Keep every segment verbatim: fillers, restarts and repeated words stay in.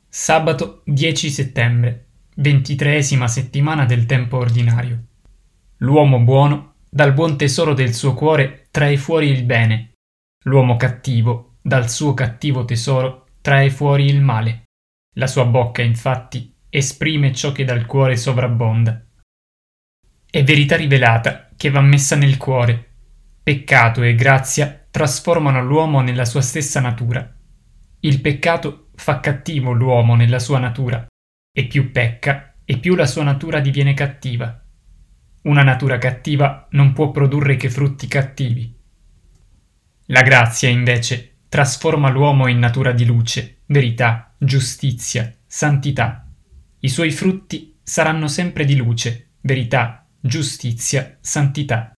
Sabato dieci settembre, ventitreesima settimana del tempo ordinario. L'uomo buono, dal buon tesoro del suo cuore, trae fuori il bene. L'uomo cattivo, dal suo cattivo tesoro, trae fuori il male. La sua bocca, infatti, esprime ciò che dal cuore sovrabbonda. È verità rivelata che va messa nel cuore. Peccato e grazia trasformano l'uomo nella sua stessa natura. Il peccato fa cattivo l'uomo nella sua natura, e più pecca e più la sua natura diviene cattiva. Una natura cattiva non può produrre che frutti cattivi. La grazia, invece, trasforma l'uomo in natura di luce, verità, giustizia, santità. I suoi frutti saranno sempre di luce, verità, giustizia, santità.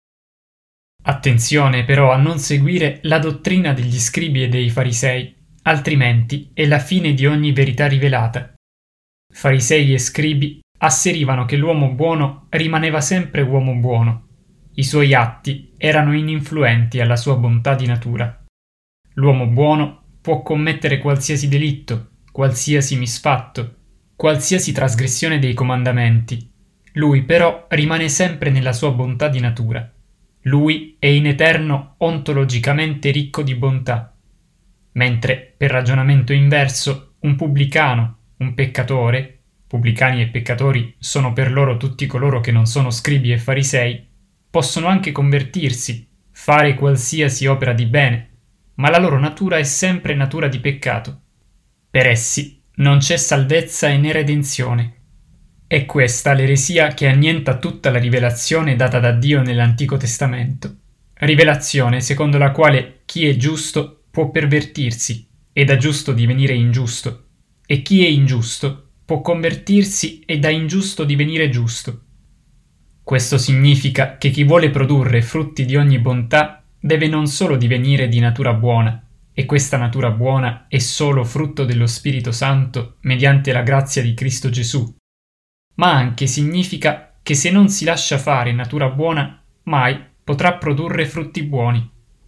Attenzione però a non seguire la dottrina degli scribi e dei farisei, altrimenti è la fine di ogni verità rivelata. Farisei e scribi asserivano che l'uomo buono rimaneva sempre uomo buono. I suoi atti erano ininfluenti alla sua bontà di natura. L'uomo buono può commettere qualsiasi delitto, qualsiasi misfatto, qualsiasi trasgressione dei comandamenti. Lui però rimane sempre nella sua bontà di natura. Lui è in eterno ontologicamente ricco di bontà. Mentre, per ragionamento inverso, un pubblicano, un peccatore, pubblicani e peccatori sono per loro tutti coloro che non sono scribi e farisei, possono anche convertirsi, fare qualsiasi opera di bene, ma la loro natura è sempre natura di peccato. Per essi non c'è salvezza e né redenzione. È questa l'eresia che annienta tutta la rivelazione data da Dio nell'Antico Testamento. Rivelazione secondo la quale chi è giusto può pervertirsi e da giusto divenire ingiusto, e chi è ingiusto può convertirsi e da ingiusto divenire giusto. Questo significa che chi vuole produrre frutti di ogni bontà deve non solo divenire di natura buona, e questa natura buona è solo frutto dello Spirito Santo mediante la grazia di Cristo Gesù, ma anche significa che se non si lascia fare natura buona, mai potrà produrre frutti buoni.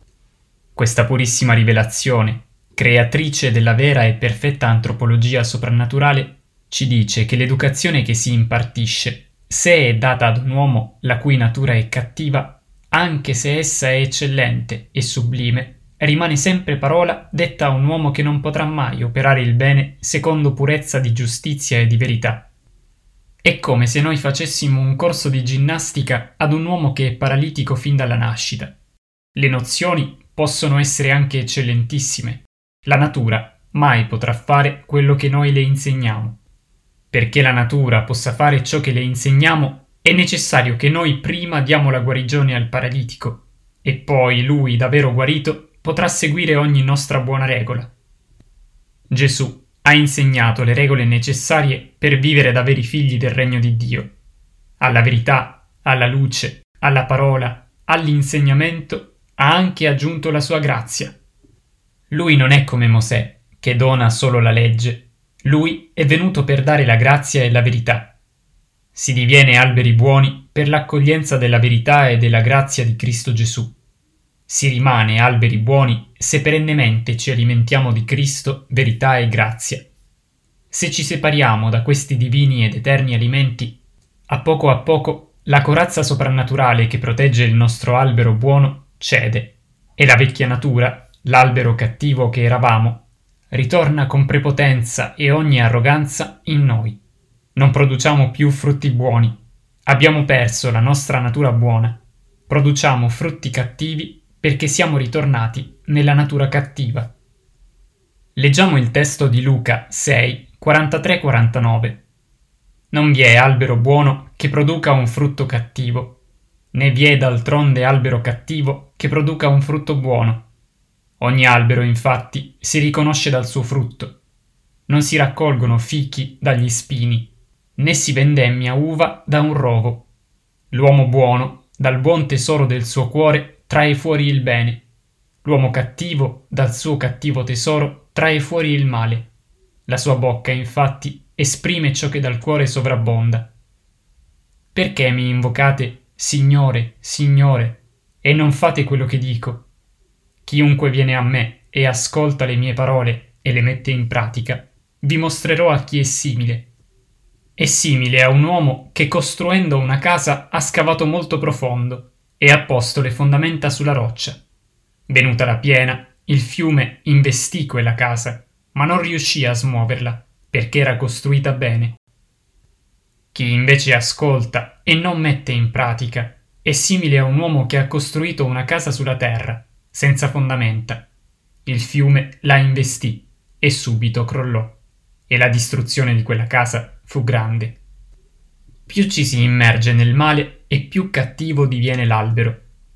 Questa purissima rivelazione, creatrice della vera e perfetta antropologia soprannaturale, ci dice che l'educazione che si impartisce, se è data ad un uomo la cui natura è cattiva, anche se essa è eccellente e sublime, rimane sempre parola detta a un uomo che non potrà mai operare il bene secondo purezza di giustizia e di verità. È come se noi facessimo un corso di ginnastica ad un uomo che è paralitico fin dalla nascita. Le nozioni possono essere anche eccellentissime. La natura mai potrà fare quello che noi le insegniamo. Perché la natura possa fare ciò che le insegniamo, è necessario che noi prima diamo la guarigione al paralitico, e poi lui, da vero guarito, potrà seguire ogni nostra buona regola. Gesù ha insegnato le regole necessarie per vivere da veri figli del regno di Dio. Alla verità, alla luce, alla parola, all'insegnamento ha anche aggiunto la sua grazia. Lui non è come Mosè, che dona solo la legge. Lui è venuto per dare la grazia e la verità. Si diviene alberi buoni per l'accoglienza della verità e della grazia di Cristo Gesù. Si rimane alberi buoni se perennemente ci alimentiamo di Cristo, verità e grazia. Se ci separiamo da questi divini ed eterni alimenti, a poco a poco la corazza soprannaturale che protegge il nostro albero buono cede, e la vecchia natura, l'albero cattivo che eravamo, ritorna con prepotenza e ogni arroganza in noi. Non produciamo più frutti buoni. Abbiamo perso la nostra natura buona. Produciamo frutti cattivi perché siamo ritornati nella natura cattiva. Leggiamo il testo di Luca sei, quarantatré quarantanove. Non vi è albero buono che produca un frutto cattivo, né vi è d'altronde albero cattivo che produca un frutto buono. Ogni albero, infatti, si riconosce dal suo frutto. Non si raccolgono fichi dagli spini, né si vendemmia uva da un rovo. L'uomo buono, dal buon tesoro del suo cuore, trae fuori il bene. L'uomo cattivo, dal suo cattivo tesoro, trae fuori il male. La sua bocca, infatti, esprime ciò che dal cuore sovrabbonda. Perché mi invocate Signore, Signore, e non fate quello che dico? Chiunque viene a me e ascolta le mie parole e le mette in pratica, vi mostrerò a chi è simile. È simile a un uomo che costruendo una casa ha scavato molto profondo e ha posto le fondamenta sulla roccia. Venuta la piena, il fiume investì quella casa, ma non riuscì a smuoverla perché era costruita bene. Chi invece ascolta e non mette in pratica è simile a un uomo che ha costruito una casa sulla terra, senza fondamenta. Il fiume la investì e subito crollò, e la distruzione di quella casa fu grande. Più ci si immerge nel male e più cattivo diviene l'albero.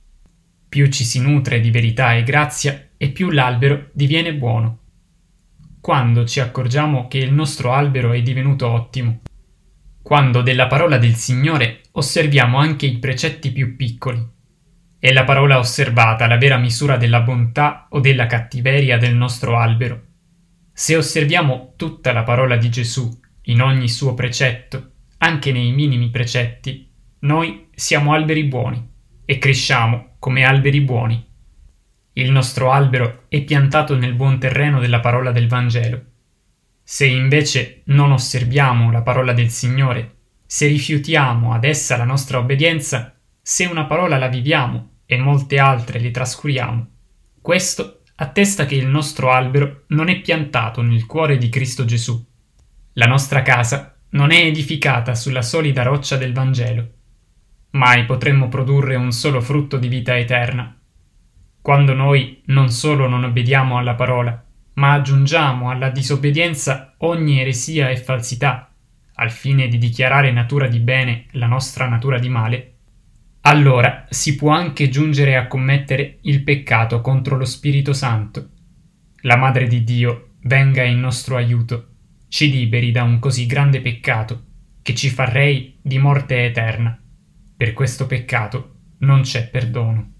Più ci si nutre di verità e grazia e più l'albero diviene buono. Quando ci accorgiamo che il nostro albero è divenuto ottimo? Quando della parola del Signore osserviamo anche i precetti più piccoli. È la parola osservata la vera misura della bontà o della cattiveria del nostro albero. Se osserviamo tutta la parola di Gesù in ogni suo precetto, anche nei minimi precetti, noi siamo alberi buoni e cresciamo come alberi buoni. Il nostro albero è piantato nel buon terreno della parola del Vangelo. Se invece non osserviamo la parola del Signore, se rifiutiamo ad essa la nostra obbedienza, se una parola la viviamo e molte altre le trascuriamo, questo attesta che il nostro albero non è piantato nel cuore di Cristo Gesù. La nostra casa non è edificata sulla solida roccia del Vangelo. Mai potremmo produrre un solo frutto di vita eterna. Quando noi non solo non obbediamo alla parola, ma aggiungiamo alla disobbedienza ogni eresia e falsità, al fine di dichiarare natura di bene la nostra natura di male, allora si può anche giungere a commettere il peccato contro lo Spirito Santo. La Madre di Dio venga in nostro aiuto, ci liberi da un così grande peccato, che ci fa rei di morte eterna. Per questo peccato non c'è perdono.